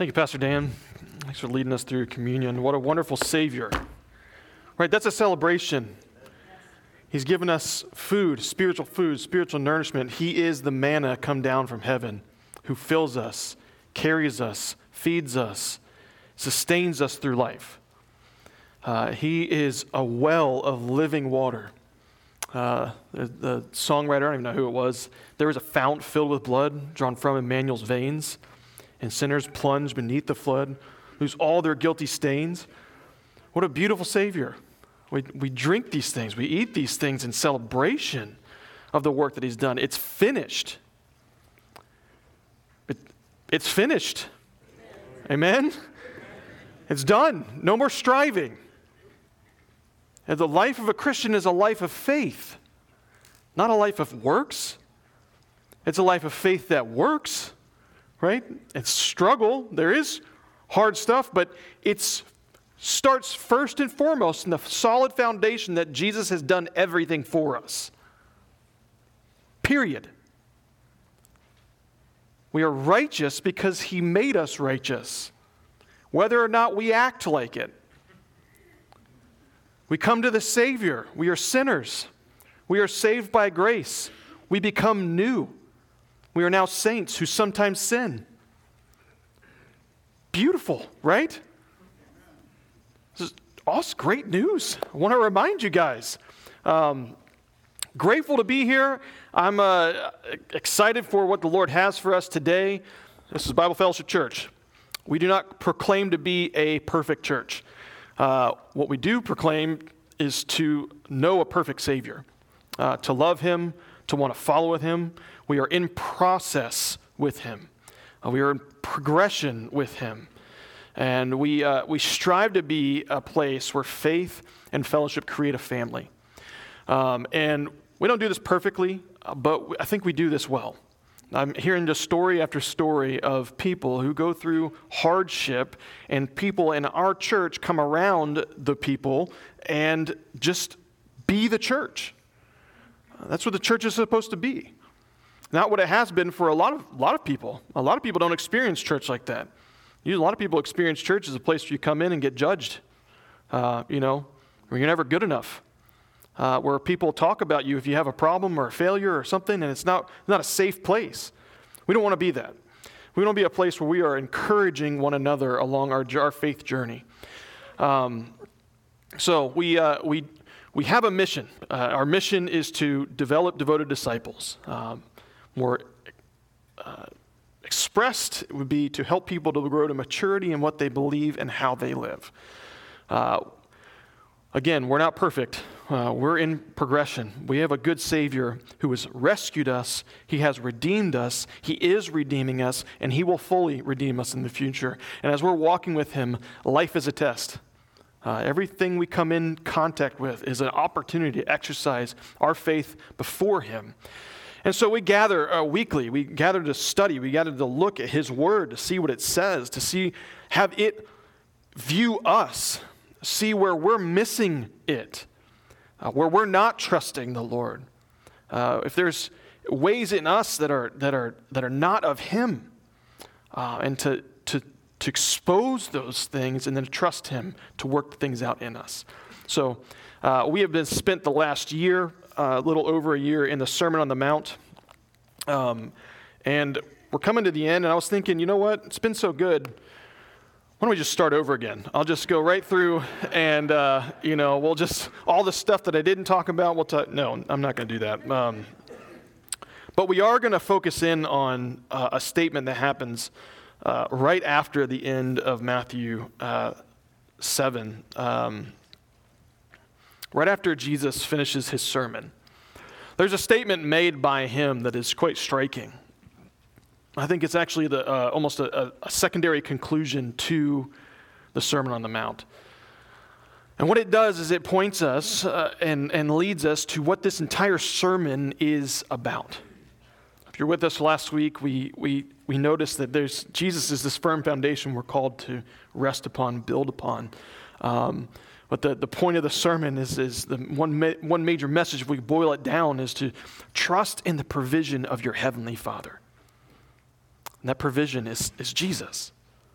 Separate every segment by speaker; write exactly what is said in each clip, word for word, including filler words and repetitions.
Speaker 1: Thank you, Pastor Dan. Thanks for leading us through communion. What a wonderful Savior. Right, that's a celebration. He's given us food, spiritual food, spiritual nourishment. He is the manna come down from heaven who fills us, carries us, feeds us, sustains us through life. Uh, he is a well of living water. Uh, the, the songwriter, I don't even know who it was, there is a fount filled with blood drawn from Emmanuel's veins, and sinners plunge beneath the flood, lose all their guilty stains. What a beautiful Savior. We, we drink these things, we eat these things in celebration of the work that He's done. It's finished. It, it's finished. Amen? It's done. No more striving. And the life of a Christian is a life of faith, not a life of works. It's a life of faith that works, right? It's struggle. There is hard stuff, but it starts first and foremost in the solid foundation that Jesus has done everything for us. Period. We are righteous because He made us righteous, whether or not we act like it. We come to the Savior. We are sinners. We are saved by grace. We become new. We are now saints who sometimes sin. Beautiful, right? This is awesome, great news. I want to remind you guys. Um, grateful to be here. I'm uh, excited for what the Lord has for us today. This is Bible Fellowship Church. We do not proclaim to be a perfect church. Uh, what we do proclaim is to know a perfect Savior, uh, to love Him, to want to follow with Him. We are in process with Him. Uh, we are in progression with Him. And we uh, we strive to be a place where faith and fellowship create a family. Um, and we don't do this perfectly, but I think we do this well. I'm hearing just story after story of people who go through hardship, and people in our church come around the people and just be the church. That's what the church is supposed to be. Not what it has been for a lot of a lot of people. A lot of people don't experience church like that. You, a lot of people experience church as a place where you come in and get judged. Uh, you know, where you're never good enough. Uh, where people talk about you if you have a problem or a failure or something, and it's not, not a safe place. We don't want to be that. We want to be a place where we are encouraging one another along our, our faith journey. Um, so we uh, we we have a mission. Uh, our mission is to develop devoted disciples. Um, more uh, expressed, it would be to help people to grow to maturity in what they believe and how they live. Uh, again, we're not perfect. Uh, we're in progression. We have a good Savior who has rescued us. He has redeemed us. He is redeeming us, and He will fully redeem us in the future. And as we're walking with Him, life is a test. Uh, everything we come in contact with is an opportunity to exercise our faith before Him. And so we gather uh, weekly. We gather to study. We gather to look at His Word, to see what it says, to see, have it view us, see where we're missing it. Uh, where we're not trusting the Lord, uh, if there's ways in us that are that are that are not of Him, uh, and to to to expose those things and then trust Him to work things out in us. So uh, we have been spent the last year, uh, a little over a year, in the Sermon on the Mount, um, and we're coming to the end. And I was thinking, you know what? It's been so good. Why don't we just start over again? I'll just go right through and, uh, you know, we'll just, all the stuff that I didn't talk about, we'll talk, no, I'm not going to do that. Um, but we are going to focus in on uh, a statement that happens uh, right after the end of Matthew uh, seven. Um, right after Jesus finishes His sermon. There's a statement made by Him that is quite striking. I think it's actually the uh, almost a, a secondary conclusion to the Sermon on the Mount. And what it does is it points us uh, and, and leads us to what this entire sermon is about. If you're with us last week, we we we noticed that there's Jesus is this firm foundation we're called to rest upon, build upon. Um, but the, the point of the sermon is, is the one, ma- one major message, if we boil it down, is to trust in the provision of your Heavenly Father. And that provision is, is Jesus.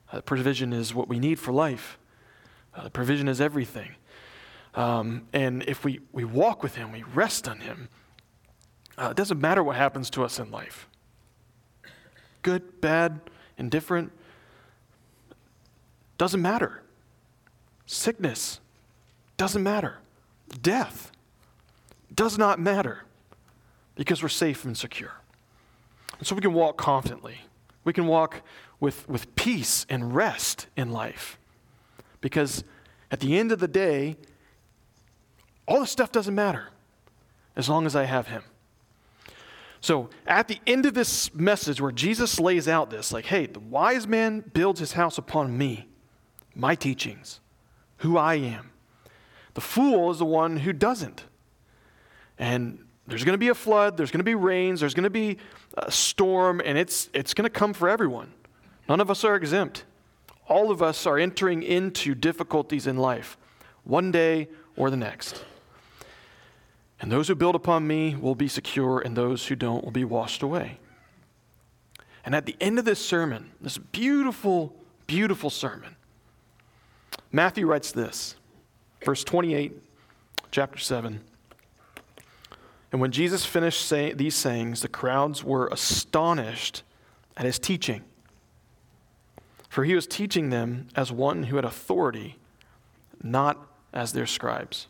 Speaker 1: Uh, provision is what we need for life. Uh, provision is everything. Um, and if we, we walk with him, we rest on him, uh, it doesn't matter what happens to us in life. Good, bad, indifferent, doesn't matter. Sickness, doesn't matter. Death, does not matter, because we're safe and secure. And so we can walk confidently. We can walk with, with peace and rest in life. Because at the end of the day, all this stuff doesn't matter as long as I have him. So at the end of this message where Jesus lays out this, like, hey, the wise man builds his house upon me, my teachings, who I am. The fool is the one who doesn't. And there's going to be a flood, there's going to be rains, there's going to be a storm, and it's it's going to come for everyone. None of us are exempt. All of us are entering into difficulties in life, one day or the next. And those who build upon me will be secure, and those who don't will be washed away. And at the end of this sermon, this beautiful, beautiful sermon, Matthew writes this, verse twenty-eight, chapter seven. And when Jesus finished say, these sayings, the crowds were astonished at his teaching. For he was teaching them as one who had authority, not as their scribes.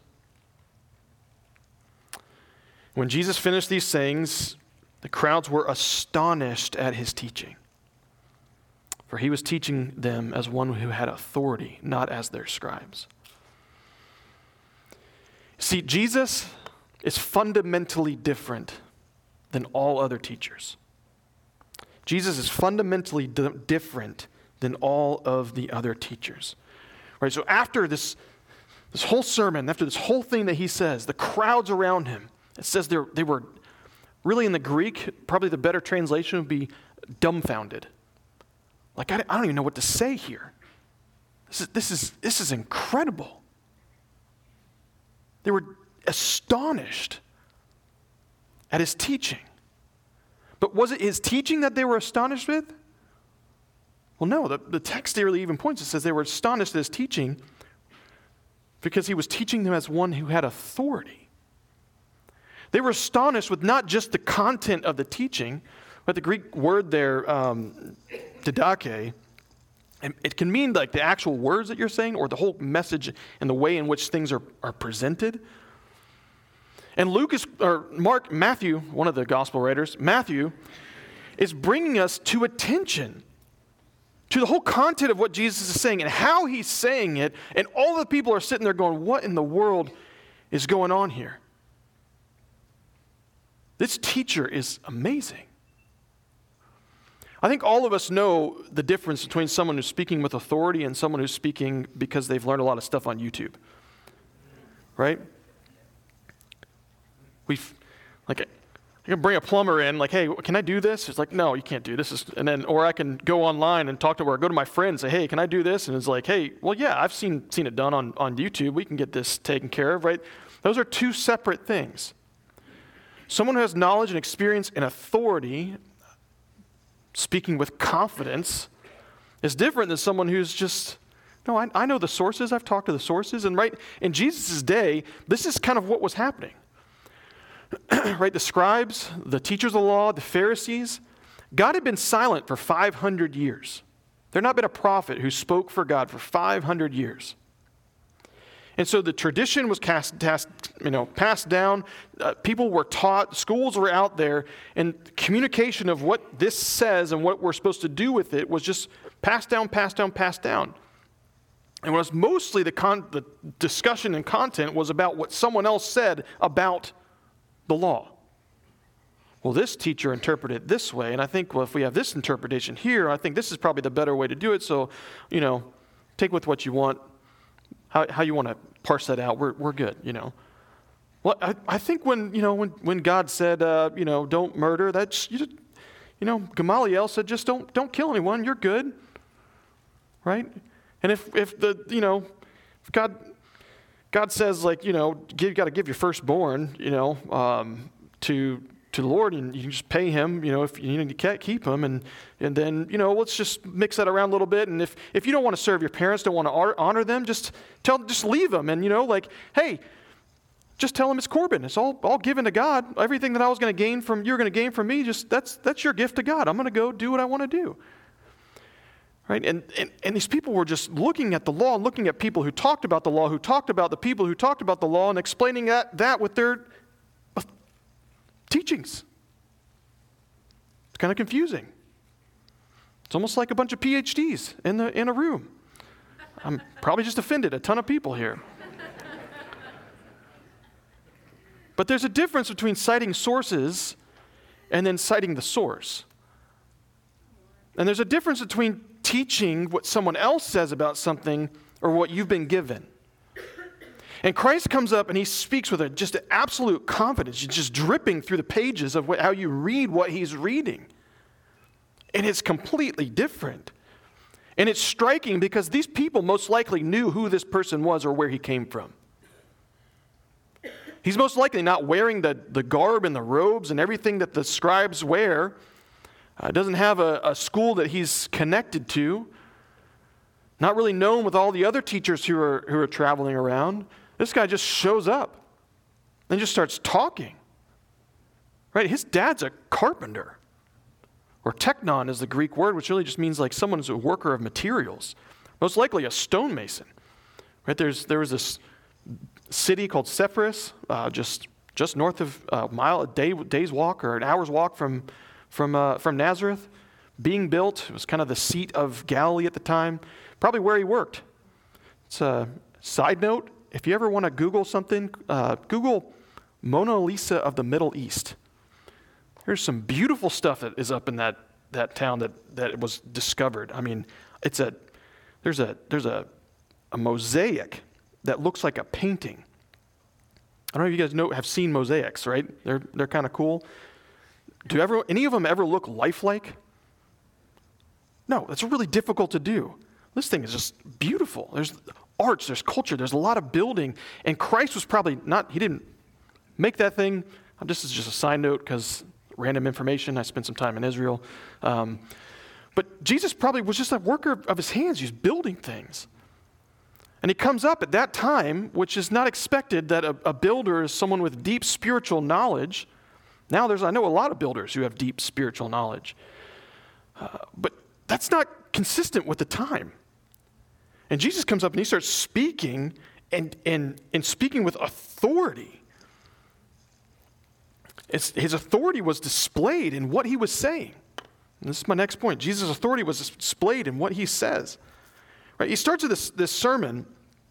Speaker 1: When Jesus finished these sayings, the crowds were astonished at his teaching. For he was teaching them as one who had authority, not as their scribes. See, Jesus is fundamentally different than all other teachers. Jesus is fundamentally di- different than all of the other teachers. Right? So after this, this whole sermon, after this whole thing that he says, the crowds around him, it says they they were really in the Greek, probably the better translation would be dumbfounded. Like, I, I don't even know what to say here. This is, this is, this is incredible. They were astonished at his teaching. But was it his teaching that they were astonished with? Well, no. The, the text really even points. It says they were astonished at his teaching because he was teaching them as one who had authority. They were astonished with not just the content of the teaching, but the Greek word there, um, didache, and it can mean like the actual words that you're saying or the whole message and the way in which things are, are presented. And Luke is, or Mark, Matthew, one of the gospel writers, Matthew, is bringing us to attention to the whole content of what Jesus is saying and how he's saying it. And all the people are sitting there going, what in the world is going on here? This teacher is amazing. I think all of us know the difference between someone who's speaking with authority and someone who's speaking because they've learned a lot of stuff on YouTube. Right? We've, like, I can bring a plumber in, like, hey, can I do this? It's like, no, you can't do this. It's, and then, or I can go online and talk to, or go to my friend and say, hey, can I do this? And it's like, hey, well, yeah, I've seen seen it done on, on YouTube. We can get this taken care of, right? Those are two separate things. Someone who has knowledge and experience and authority, speaking with confidence, is different than someone who's just, no, I, I know the sources. I've talked to the sources. And right in Jesus' day, this is kind of what was happening. Right, the scribes, the teachers of the law, the Pharisees, God had been silent for five hundred years. There had not been a prophet who spoke for God for five hundred years. And so the tradition was cast, cast, you know, passed down. Uh, people were taught, schools were out there, and communication of what this says and what we're supposed to do with it was just passed down, passed down, passed down. And it was mostly the, con- the discussion and content was about what someone else said about the law. Well, this teacher interpreted it this way, and I think, well, if we have this interpretation here, I think this is probably the better way to do it. So, you know, take with what you want, how how you want to parse that out. We're we're good, you know. Well, I, I think when you know when, when God said, uh, you know, don't murder, that's you, just, you know, Gamaliel said, just don't don't kill anyone. You're good, right? And if if the you know, if God. God says, like, you know, you got to give your firstborn, you know, um, to to to the Lord, and you can just pay him, you know, if you need to keep him, and and then, you know, let's just mix that around a little bit. And if, if you don't want to serve your parents, don't want to honor them, just tell just leave them. And, you know, like, hey, just tell them it's Corban. It's all, all given to God. Everything that I was going to gain from, you're going to gain from me, just that's that's your gift to God. I'm going to go do what I want to do. Right? And, and and these people were just looking at the law, looking at people who talked about the law, who talked about the people who talked about the law, and explaining that, that with their teachings. It's kind of confusing. It's almost like a bunch of P H Ds in the in a room. I'm probably just offended a ton of people here. But there's a difference between citing sources and then citing the source. And there's a difference between teaching what someone else says about something or what you've been given. And Christ comes up and he speaks with a, just an absolute confidence. It's just dripping through the pages of what, how you read what he's reading. And it's completely different. And it's striking because these people most likely knew who this person was or where he came from. He's most likely not wearing the, the garb and the robes and everything that the scribes wear. Uh, doesn't have a, a school that he's connected to. Not really known with all the other teachers who are, who are traveling around. This guy just shows up and just starts talking. Right? His dad's a carpenter. Or teknon is the Greek word, which really just means like someone who's a worker of materials. Most likely a stonemason. Right? There's there was this city called Sepphoris, uh, just just north of a mile, a day day's walk or an hour's walk from from uh, from Nazareth, being built. It was kind of the seat of Galilee at the time. Probably where he worked. It's a side note. If you ever want to Google something, uh, Google Mona Lisa of the Middle East. There's some beautiful stuff that is up in that, that town that, that was discovered. I mean, it's a there's a there's a, a mosaic that looks like a painting. I don't know if you guys know have seen mosaics, right? They're they're kind of cool. Do ever any of them ever look lifelike? No, that's really difficult to do. This thing is just beautiful. There's arts, there's culture, there's a lot of building. And Christ was probably not, he didn't make that thing. This is just a side note because random information. I spent some time in Israel. Um, but Jesus probably was just a worker of his hands. He was building things. And he comes up at that time, which is not expected that a, a builder is someone with deep spiritual knowledge. Now there's, I know a lot of builders who have deep spiritual knowledge. Uh, but that's not consistent with the time. And Jesus comes up and he starts speaking and, and, and speaking with authority. It's, his authority was displayed in what he was saying. And this is my next point. Jesus' authority was displayed in what he says. Right? He starts with this, this sermon.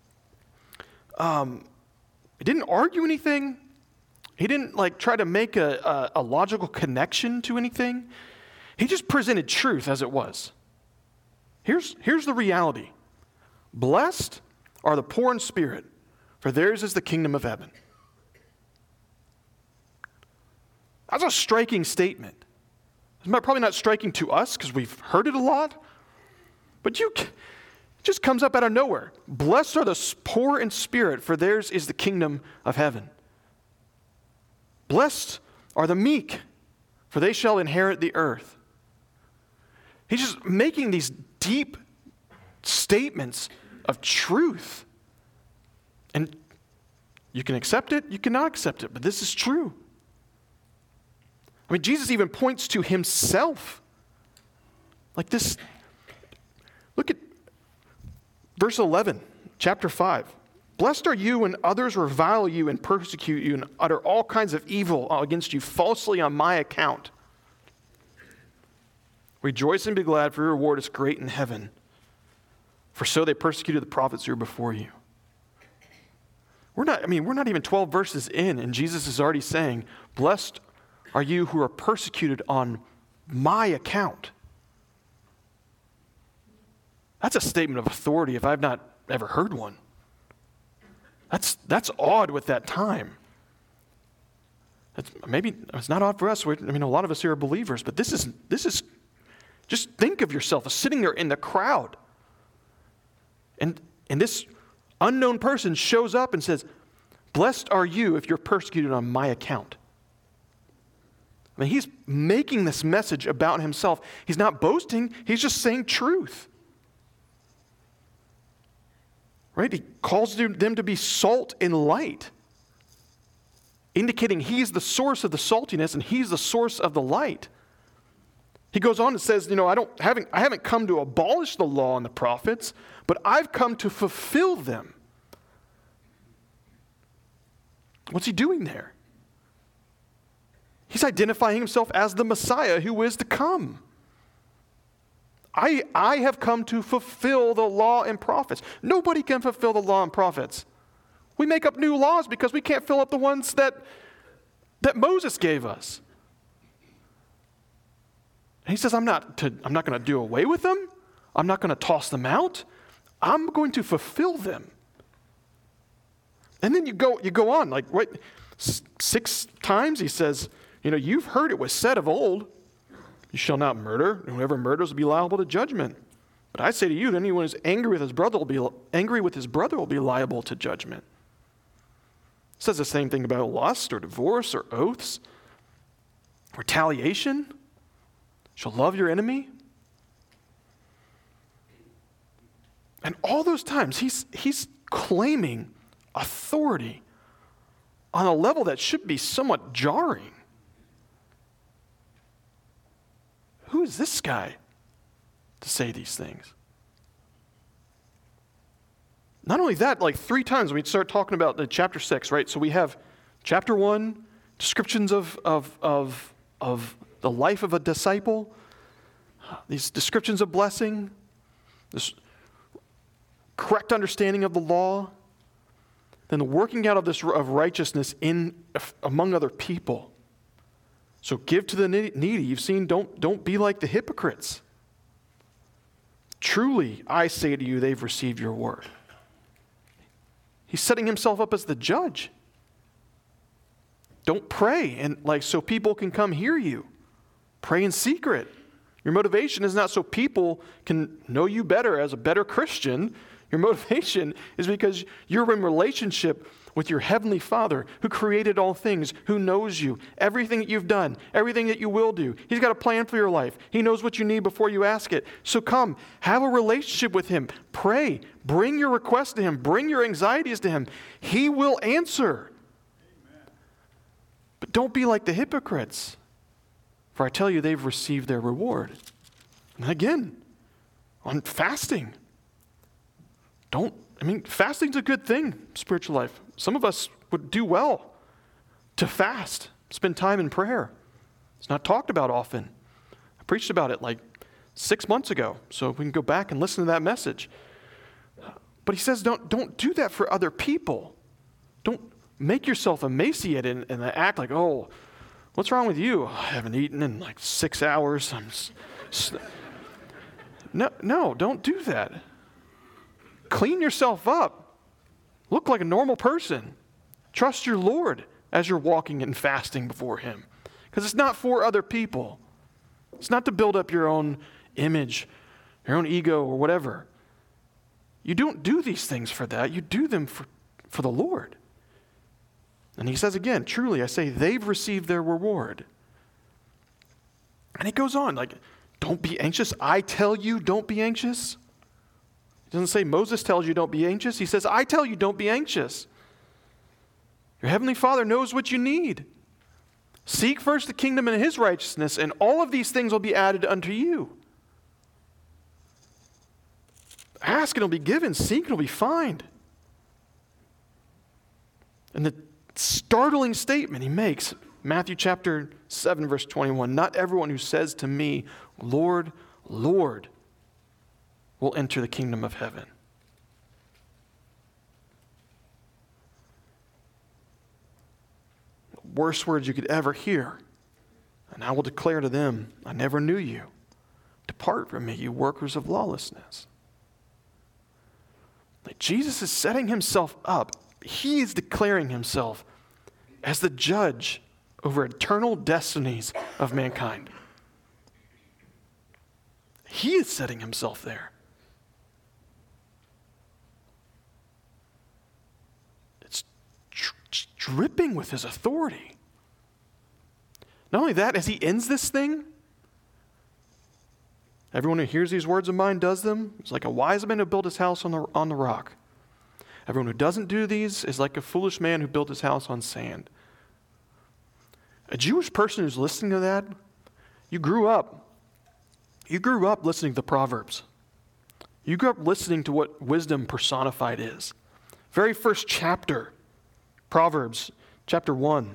Speaker 1: Um, he didn't argue anything. He didn't like try to make a, a, a logical connection to anything. He just presented truth as it was. Here's, here's the reality. Blessed are the poor in spirit, for theirs is the kingdom of heaven. That's a striking statement. It's probably not striking to us because we've heard it a lot, but you, it just comes up out of nowhere. Blessed are the poor in spirit, for theirs is the kingdom of heaven. Blessed are the meek, for they shall inherit the earth. He's just making these deep statements of truth. And you can accept it, you cannot accept it, but this is true. I mean, Jesus even points to himself. Like this, look at verse eleven, chapter five. Blessed are you when others revile you and persecute you and utter all kinds of evil against you falsely on my account. Rejoice and be glad, for your reward is great in heaven. For so they persecuted the prophets who were before you. We're not, I mean, we're not even twelve verses in, and Jesus is already saying, blessed are you who are persecuted on my account. That's a statement of authority if I've not ever heard one. That's that's odd with that time. That's, maybe it's not odd for us. We're, I mean, a lot of us here are believers, but this is this is. Just think of yourself as sitting there in the crowd, and and this unknown person shows up and says, "Blessed are you if you're persecuted on my account." I mean, he's making this message about himself. He's not boasting. He's just saying truth. Right? He calls them to be salt and light, indicating he's the source of the saltiness and he's the source of the light. He goes on and says, you know, I don't haven't I haven't come to abolish the law and the prophets, but I've come to fulfill them. What's he doing there? He's identifying himself as the Messiah who is to come. I, I have come to fulfill the law and prophets. Nobody can fulfill the law and prophets. We make up new laws because we can't fill up the ones that, that Moses gave us. And he says, I'm not, to, I'm not going to do away with them. I'm not going to toss them out. I'm going to fulfill them. And then you go, you go on, like right, six times he says, you know, you've heard it was said of old, you shall not murder, and whoever murders will be liable to judgment. But I say to you, that anyone who's angry with his brother will be angry with his brother will be liable to judgment. It says the same thing about lust or divorce or oaths, retaliation. You shall love your enemy. And all those times he's he's claiming authority on a level that should be somewhat jarring. Who is this guy to say these things? Not only that, like three times we start talking about the chapter six, right? So we have chapter one, descriptions of, of, of, of the life of a disciple, these descriptions of blessing, this correct understanding of the law, then the working out of this of righteousness in among other people. So give to the needy. You've seen, don't, don't be like the hypocrites. Truly, I say to you, they've received your word. He's setting himself up as the judge. Don't pray and like so people can come hear you. Pray in secret. Your motivation is not so people can know you better as a better Christian. Your motivation is because you're in relationship with your heavenly Father who created all things, who knows you, everything that you've done, everything that you will do. He's got a plan for your life. He knows what you need before you ask it. So come, have a relationship with him. Pray. Bring your requests to him. Bring your anxieties to him. He will answer. Amen. But don't be like the hypocrites, for I tell you they've received their reward. And again, on fasting. Don't, I mean, fasting's a good thing, spiritual life. Some of us would do well to fast, spend time in prayer. It's not talked about often. I preached about it like six months ago, so we can go back and listen to that message. But he says, don't, don't do that for other people. Don't make yourself emaciated and, and act like, oh, what's wrong with you? I haven't eaten in like six hours. I'm just, no, no, don't do that. Clean yourself up. Look like a normal person. Trust your Lord as you're walking and fasting before him. Because it's not for other people. It's not to build up your own image, your own ego or whatever. You don't do these things for that. You do them for, for the Lord. And he says again, truly I say they've received their reward. And he goes on like, don't be anxious. I tell you, don't be anxious. He doesn't say Moses tells you don't be anxious. He says, I tell you don't be anxious. Your heavenly Father knows what you need. Seek first the kingdom and his righteousness, and all of these things will be added unto you. Ask and it'll be given. Seek and it'll be found. And the startling statement he makes, Matthew chapter seven, verse twenty-one, not everyone who says to me, Lord, Lord, will enter the kingdom of heaven. Worst words you could ever hear. And I will declare to them, I never knew you. Depart from me, you workers of lawlessness. Like Jesus is setting himself up. He is declaring himself as the judge over eternal destinies of mankind. He is setting himself there. It's dripping with his authority. Not only that, as he ends this thing, everyone who hears these words of mine does them. It's like a wise man who built his house on the, on the rock. Everyone who doesn't do these is like a foolish man who built his house on sand. A Jewish person who's listening to that, you grew up. You grew up listening to the Proverbs. You grew up listening to what wisdom personified is. Very first chapter, Proverbs chapter one.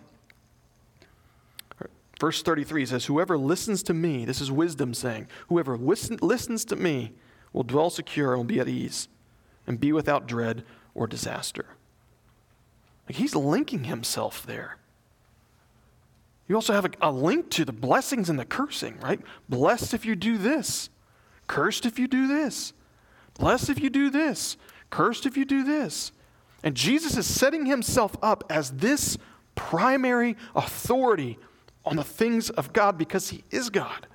Speaker 1: Verse thirty-three says, whoever listens to me, this is wisdom saying, whoever listen, listens to me will dwell secure and will be at ease and be without dread or disaster. Like he's linking himself there. You also have a, a link to the blessings and the cursing, right? Blessed if you do this. Cursed if you do this. Blessed if you do this. Cursed if you do this. And Jesus is setting himself up as this primary authority on the things of God because he is God.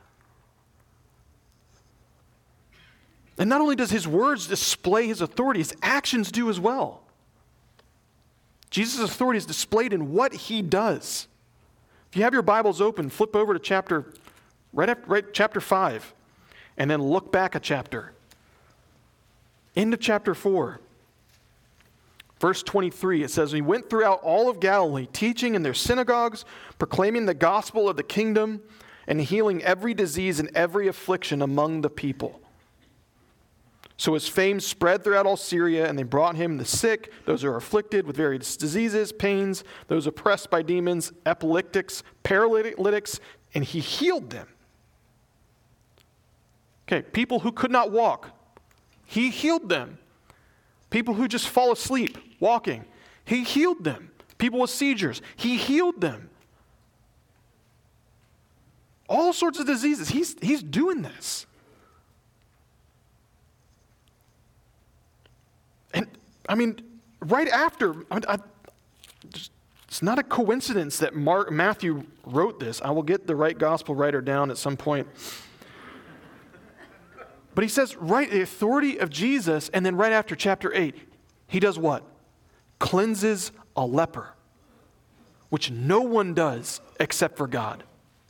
Speaker 1: And not only does his words display his authority, his actions do as well. Jesus' authority is displayed in what he does. If you have your Bibles open, flip over to chapter, right after, right, chapter five, and then look back a chapter. Into chapter four. Verse twenty-three, it says, he went throughout all of Galilee, teaching in their synagogues, proclaiming the gospel of the kingdom, and healing every disease and every affliction among the people. So his fame spread throughout all Syria, and they brought him the sick, those who are afflicted with various diseases, pains, those oppressed by demons, epileptics, paralytics, and he healed them. Okay, people who could not walk, he healed them. People who just fall asleep walking, he healed them. People with seizures, he healed them. All sorts of diseases, he's, he's doing this. And, I mean, right after, I, I, it's not a coincidence that Mark, Matthew wrote this. I will get the right gospel writer down at some point. But he says, right, the authority of Jesus, and then right after chapter eight, he does what? Cleanses a leper, which no one does except for God.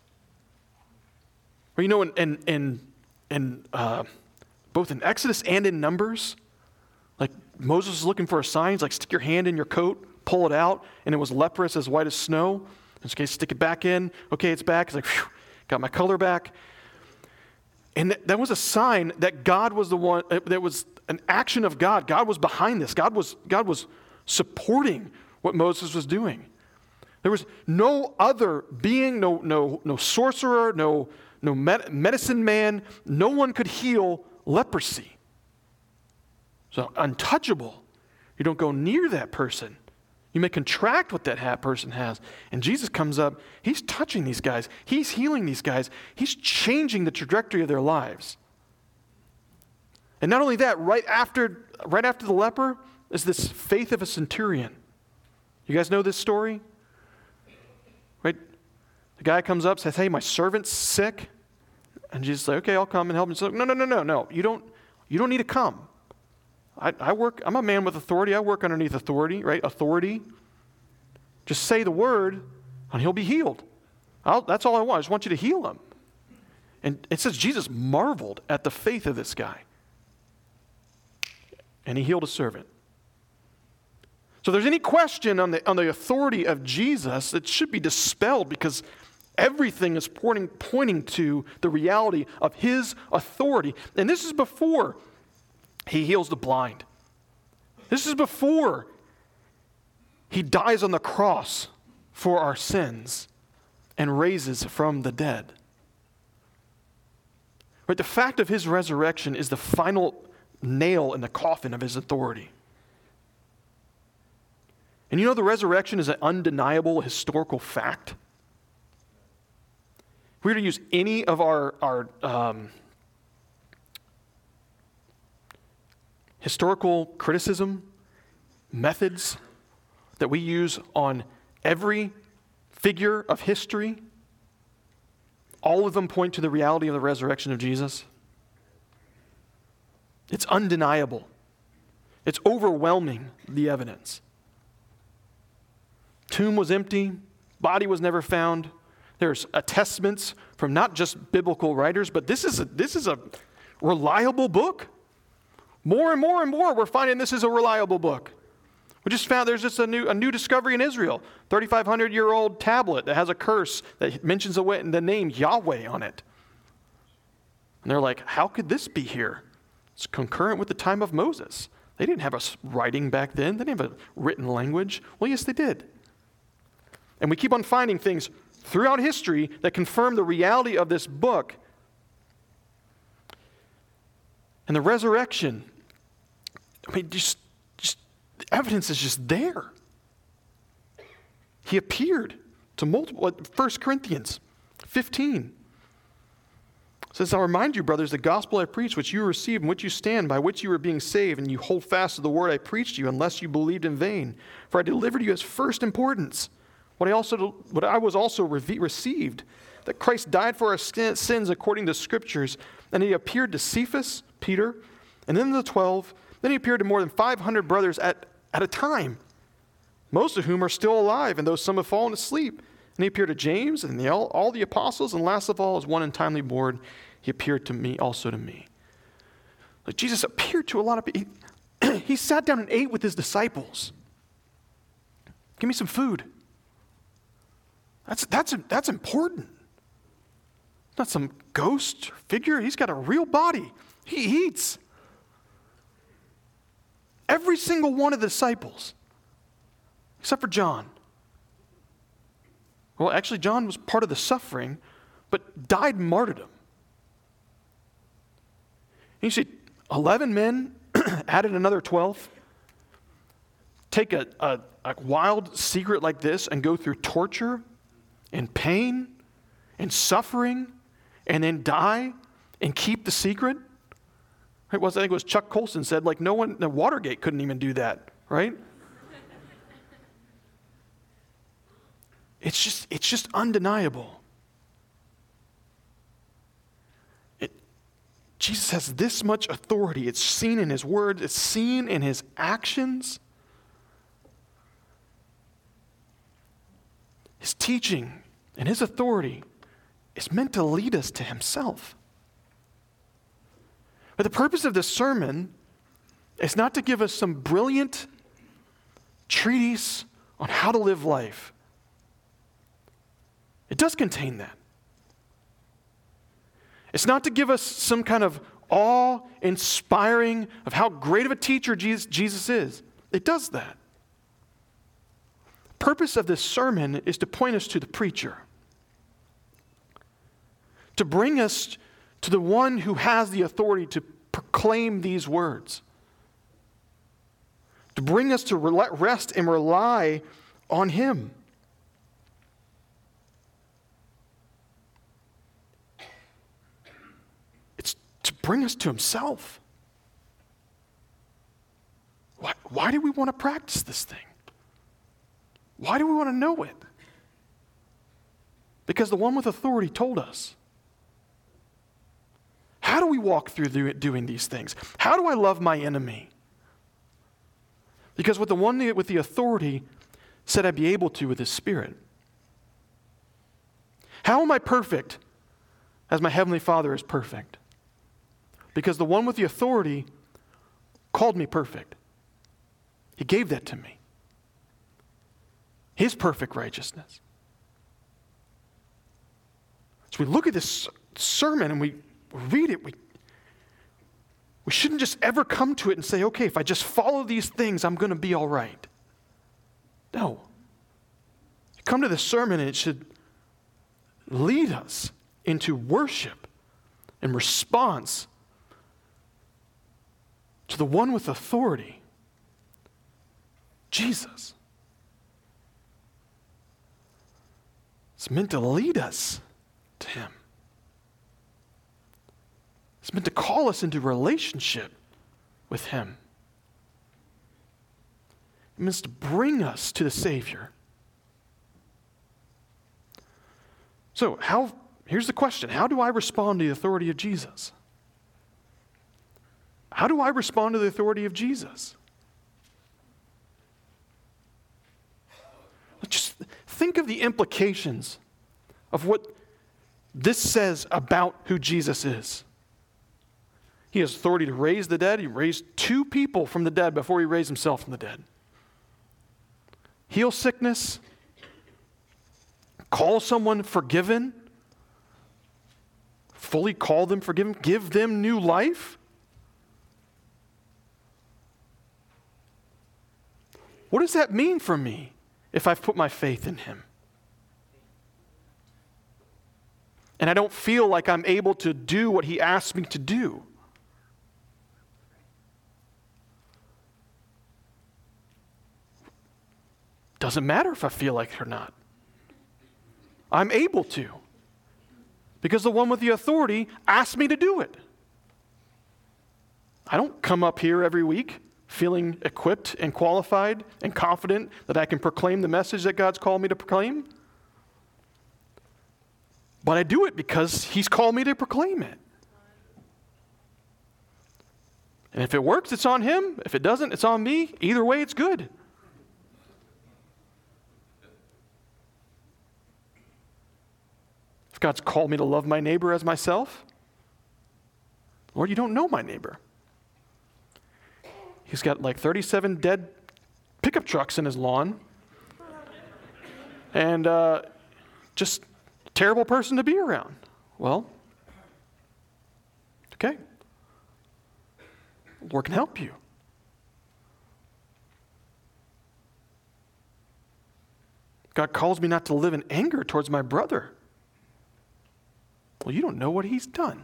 Speaker 1: Well, you know, in, in, in, in uh, both in Exodus and in Numbers, like Moses is looking for a sign. He's like, stick your hand in your coat, pull it out, and it was leprous as white as snow. In this case, stick it back in. Okay, it's back. It's like, phew, got my color back. And that, that was a sign that God was the one, that was an action of God. God was behind this. God was, God was supporting what Moses was doing. There was no other being, no, no, no sorcerer, no, no med- medicine man. No one could heal leprosy. So untouchable. You don't go near that person. You may contract what that hat person has. And Jesus comes up, he's touching these guys. He's healing these guys. He's changing the trajectory of their lives. And not only that, right after, right after the leper is this faith of a centurion. You guys know this story? Right? The guy comes up, says, hey, my servant's sick. And Jesus says, okay, I'll come and help him. So, no, no, no, no, no. You don't, you don't need to come. I, I work, I'm a man with authority. I work underneath authority, right? Authority. Just say the word and he'll be healed. I'll, that's all I want. I just want you to heal him. And it says Jesus marveled at the faith of this guy. And he healed a servant. So if there's any question on the, on the authority of Jesus, it should be dispelled because everything is pointing, pointing to the reality of his authority. And this is before he heals the blind. This is before he dies on the cross for our sins and raises from the dead. But the fact of his resurrection is the final nail in the coffin of his authority. And you know the resurrection is an undeniable historical fact. If we were to use any of our, our um, historical criticism methods that we use on every figure of history, all of them point to the reality of the resurrection of Jesus. It's undeniable. It's overwhelming, the evidence. Tomb was empty. Body was never found. There's attestments from not just biblical writers, but this is a, this is a reliable book. More and more and more, we're finding this is a reliable book. We just found there's just a new a new discovery in Israel, thirty-five hundred year old tablet that has a curse that mentions the, way, the name Yahweh on it. And they're like, how could this be here? It's concurrent with the time of Moses. They didn't have a writing back then. They didn't have a written language. Well, yes, they did. And we keep on finding things throughout history that confirm the reality of this book. And the resurrection, I mean, just, just the evidence is just there. He appeared to multiple, First Corinthians fifteen. It says, I'll remind you, brothers, the gospel I preached, which you received, in which you stand, by which you are being saved, and you hold fast to the word I preached to you, unless you believed in vain. For I delivered you as first importance, what I also, what I was also re- received, that Christ died for our sins according to Scriptures, and he appeared to Cephas, Peter, and then the twelve. Then he appeared to more than five hundred brothers at, at a time, most of whom are still alive, and though some have fallen asleep. And he appeared to James and the, all, all the apostles, and last of all, as one untimely born, he appeared to me, also to me. Like Jesus appeared to a lot of people. He, he sat down and ate with his disciples. Give me some food. That's, that's, that's important. Not some ghost figure. He's got a real body. He eats. Every single one of the disciples, except for John. Well, actually, John was part of the suffering, but died martyrdom. And you see, eleven men added another twelve. Take a, a, a wild secret like this and go through torture and pain and suffering and then die and keep the secret. It was, I think it was Chuck Colson said, like no one, the Watergate couldn't even do that, right? It's just, it's just undeniable. It, Jesus has this much authority. It's seen in his words. It's seen in his actions. His teaching and his authority is meant to lead us to himself. But the purpose of this sermon is not to give us some brilliant treatise on how to live life. It does contain that. It's not to give us some kind of awe-inspiring of how great of a teacher Jesus is. It does that. The purpose of this sermon is to point us to the preacher, to bring us to the one who has the authority to proclaim these words, to bring us to rest and rely on him. It's to bring us to himself. Why, why do we want to practice this thing? Why do we want to know it? Because the one with authority told us. How do we walk through doing these things? How do I love my enemy? Because with the one with the authority said I'd be able to with his Spirit. How am I perfect as my Heavenly Father is perfect? Because the one with the authority called me perfect. He gave that to me. His perfect righteousness. So we look at this sermon and we read it. We, we shouldn't just ever come to it and say, okay, if I just follow these things, I'm going to be all right. No. You come to the sermon and it should lead us into worship and response to the one with authority, Jesus. It's meant to lead us to him. It's meant to call us into relationship with him. It means to bring us to the Savior. So, how? Here's the question. How do I respond to the authority of Jesus? How do I respond to the authority of Jesus? Just think of the implications of what this says about who Jesus is. He has authority to raise the dead. He raised two people from the dead before he raised himself from the dead. Heal sickness. Call someone forgiven. Fully call them forgiven. Give them new life. What does that mean for me if I've put my faith in him? And I don't feel like I'm able to do what he asked me to do. Doesn't matter if I feel like it or not. I'm able to. Because the one with the authority asked me to do it. I don't come up here every week feeling equipped and qualified and confident that I can proclaim the message that God's called me to proclaim. But I do it because he's called me to proclaim it. And if it works, it's on him. If it doesn't, it's on me. Either way, it's good. If God's called me to love my neighbor as myself, Lord, you don't know my neighbor. He's got like thirty-seven dead pickup trucks in his lawn. And uh, just a terrible person to be around. Well, okay. The Lord can help you. God calls me not to live in anger towards my brother. Well, you don't know what he's done.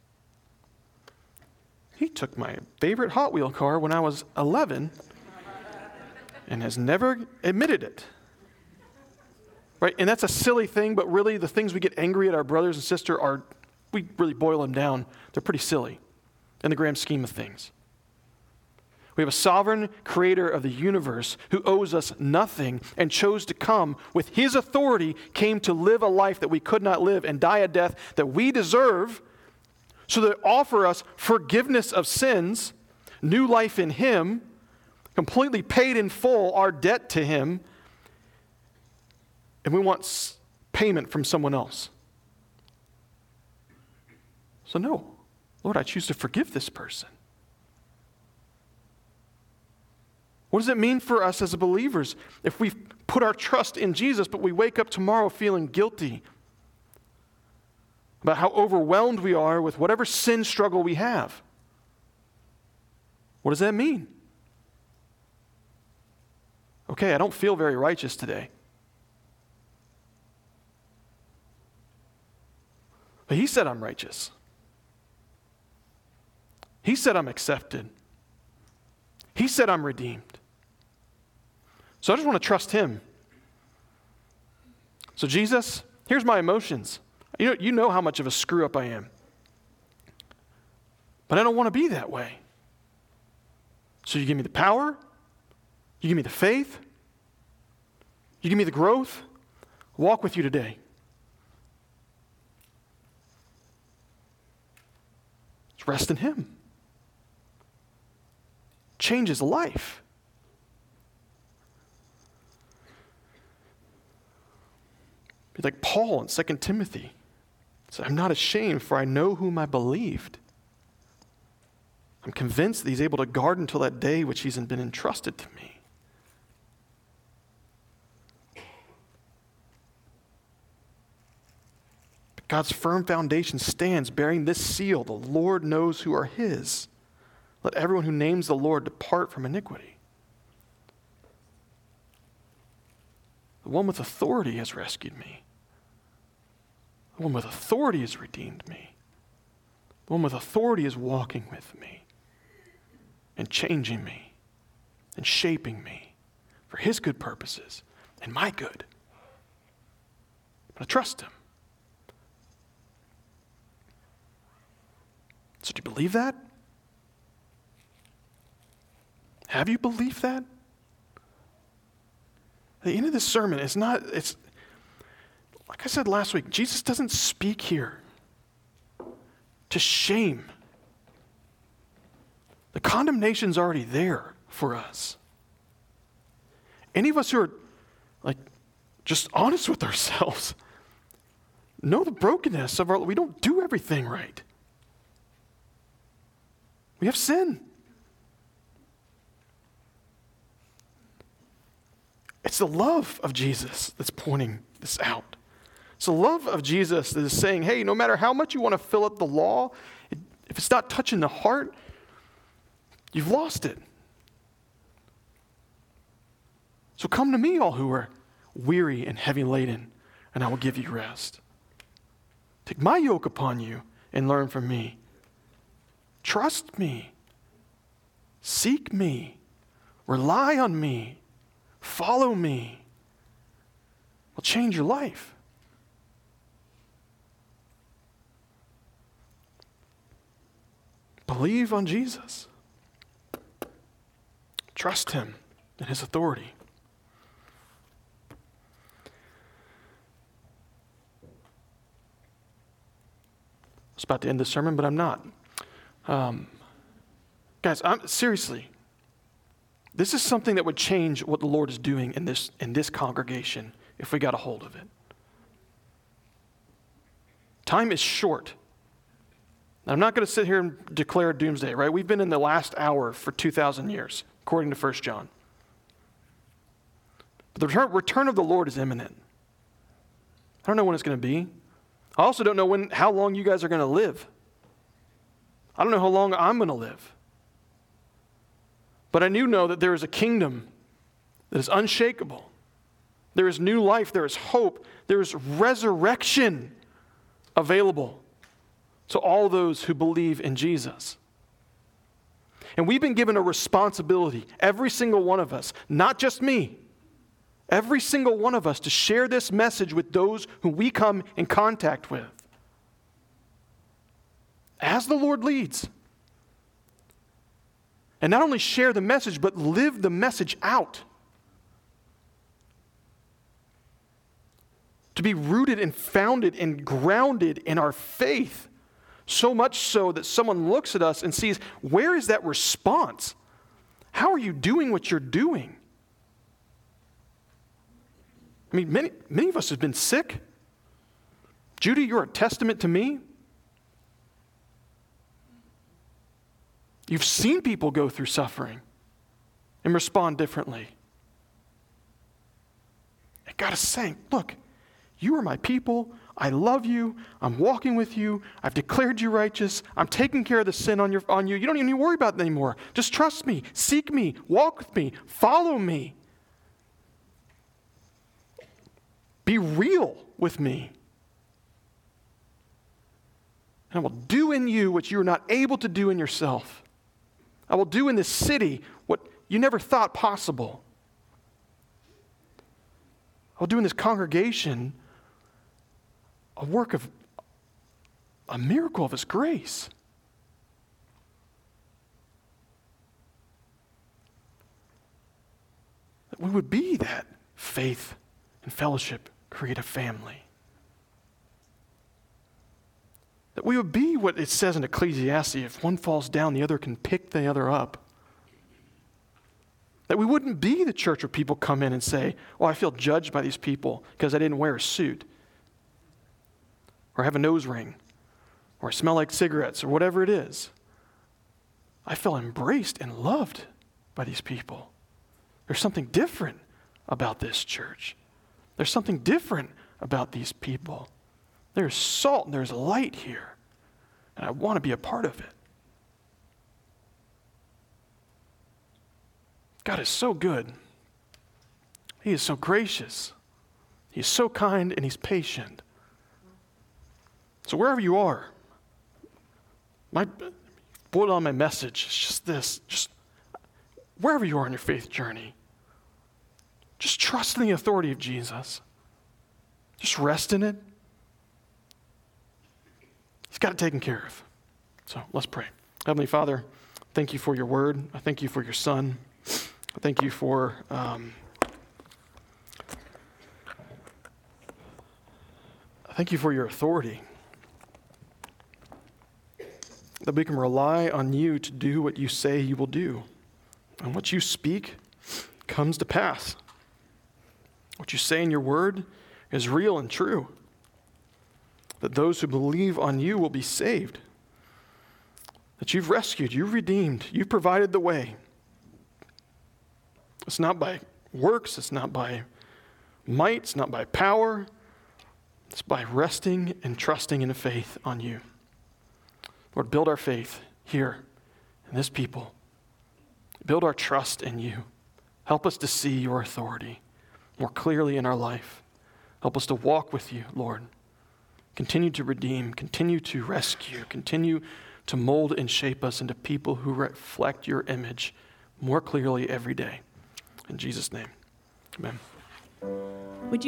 Speaker 1: He took my favorite Hot Wheel car when I was eleven and has never admitted it. Right? And that's a silly thing, but really the things we get angry at our brothers and sisters are, we really boil them down. They're pretty silly in the grand scheme of things. We have a sovereign creator of the universe who owes us nothing and chose to come with his authority, came to live a life that we could not live and die a death that we deserve, so that offer us forgiveness of sins, new life in him, completely paid in full our debt to him, and we want payment from someone else. So no, Lord, I choose to forgive this person. What does it mean for us as believers if we put our trust in Jesus, but we wake up tomorrow feeling guilty about how overwhelmed we are with whatever sin struggle we have? What does that mean? Okay, I don't feel very righteous today. But he said I'm righteous. He said I'm accepted. He said I'm redeemed. So I just want to trust him. So Jesus, here's my emotions. You know, you know how much of a screw up I am. But I don't want to be that way. So you give me the power, you give me the faith, you give me the growth. Walk with you today. Let's rest in him. Change his life. Be like Paul in Second Timothy. Say, I'm not ashamed, for I know whom I believed. I'm convinced that he's able to guard until that day which he's been entrusted to me. But God's firm foundation stands bearing this seal. The Lord knows who are his. Let everyone who names the Lord depart from iniquity. The one with authority has rescued me. The one with authority has redeemed me. The one with authority is walking with me and changing me and shaping me for his good purposes and my good. But I trust him. So do you believe that? Have you believed that? At the end of this sermon, it's not, it's, like I said last week, Jesus doesn't speak here to shame. The condemnation's already there for us. Any of us who are like just honest with ourselves, know the brokenness of our, we don't do everything right. We have sin. It's the love of Jesus that's pointing this out. It's the love of Jesus that is saying, hey, no matter how much you want to fill up the law, it, if it's not touching the heart, you've lost it. So come to me, all who are weary and heavy laden, and I will give you rest. Take my yoke upon you and learn from me. Trust me. Seek me. Rely on me. Follow me. Will change your life. Believe on Jesus. Trust him and his authority. I was about to end the sermon, but I'm not. Um, guys, I'm, seriously, this is something that would change what the Lord is doing in this, in this congregation if we got a hold of it. Time is short. Now, I'm not going to sit here and declare doomsday, right? We've been in the last hour for two thousand years, according to First John. But the return, return of the Lord is imminent. I don't know when it's going to be. I also don't know when, how long you guys are going to live. I don't know how long I'm going to live. But I do know that there is a kingdom that is unshakable. There is new life. There is hope. There is resurrection available to all those who believe in Jesus. And we've been given a responsibility, every single one of us, not just me, every single one of us, to share this message with those who we come in contact with. As the Lord leads. And not only share the message, but live the message out. To be rooted and founded and grounded in our faith. So much so that someone looks at us and sees, where is that response? How are you doing what you're doing? I mean, many, many of us have been sick. Judy, you're a testament to me. You've seen people go through suffering and respond differently. And God is saying, look, you are my people. I love you. I'm walking with you. I've declared you righteous. I'm taking care of the sin on, your, on you. You don't even need to worry about it anymore. Just trust me. Seek me. Walk with me. Follow me. Be real with me. And I will do in you what you are not able to do in yourself. I will do in this city what you never thought possible. I will do in this congregation a work of, a miracle of His grace. That we would be that faith and fellowship, create a family. That we would be what it says in Ecclesiastes, if one falls down, the other can pick the other up. That we wouldn't be the church where people come in and say, oh, I feel judged by these people because I didn't wear a suit, or have a nose ring, or smell like cigarettes, or whatever it is. I feel embraced and loved by these people. There's something different about this church. There's something different about these people. There's salt and there's light here, and I want to be a part of it. God is so good. He is so gracious. He's so kind and He's patient. So wherever you are, my boiled on my message is just this. Just wherever you are in your faith journey, just trust in the authority of Jesus. Just rest in it. He's got it taken care of. So let's pray. Heavenly Father, thank you for your word. I thank you for your Son. I thank you for um, I thank you for your authority. That we can rely on you to do what you say you will do. And what you speak comes to pass. What you say in your word is real and true. that those who believe on you will be saved, that you've rescued, you've redeemed, you've provided the way. It's not by works, it's not by might, it's not by power, it's by resting and trusting in faith on you. Lord, build our faith here in this people. Build our trust in you. Help us to see your authority more clearly in our life. Help us to walk with you, Lord. Continue to redeem, continue to rescue, continue to mold and shape us into people who reflect your image more clearly every day. In Jesus' name, amen.
Speaker 2: Would you